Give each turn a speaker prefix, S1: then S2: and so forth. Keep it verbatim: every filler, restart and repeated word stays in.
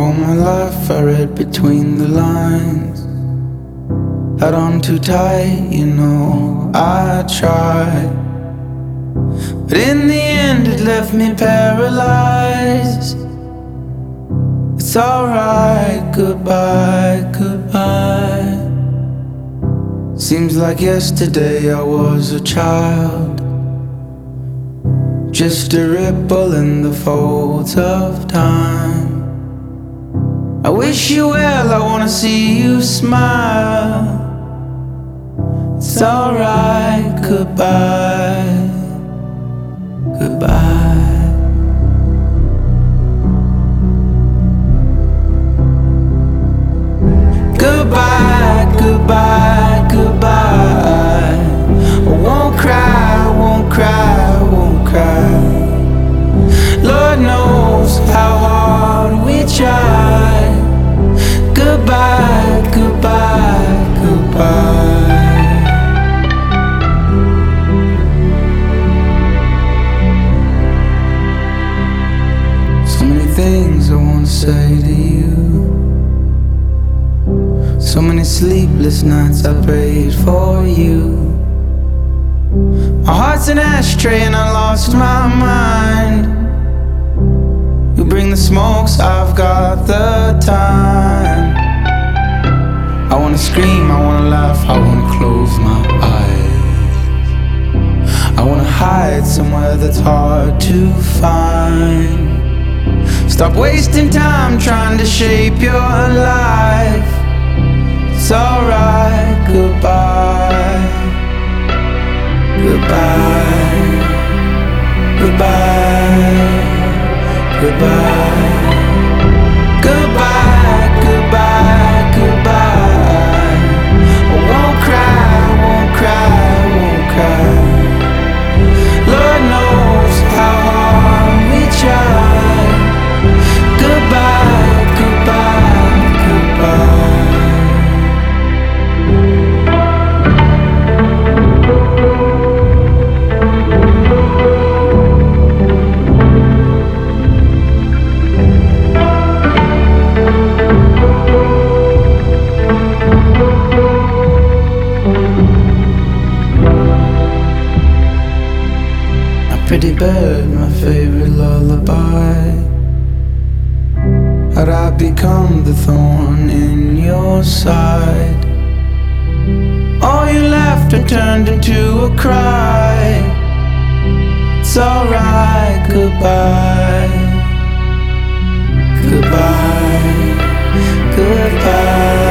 S1: All my life I read between the lines. Held on too tight, you know, I tried. But in the end it left me paralyzed. It's alright, goodbye, goodbye. Seems like yesterday I was a child, just a ripple in the folds of time. I wish you well, I wanna see you smile. It's alright, goodbye, goodbye. Goodbye, goodbye, goodbye. I won't cry, won't cry, won't cry. Lord knows how hard we try. Goodbye, goodbye, goodbye. So many things I want to say to you. So many sleepless nights I prayed for you. My heart's an ashtray and I lost my mind. You bring the smokes, I've got the time. I wanna scream, I wanna laugh, I wanna close my eyes. I wanna hide somewhere that's hard to find. Stop wasting time trying to shape your life. It's alright, goodbye, goodbye, goodbye, goodbye, goodbye, goodbye, goodbye. I won't cry, won't cry, won't cry. Lord knows how hard we try. Goodbye, goodbye, goodbye. Pretty bird, my favorite lullaby. How'd I become the thorn in your side? All your laughter turned into a cry. It's alright, goodbye, goodbye, goodbye.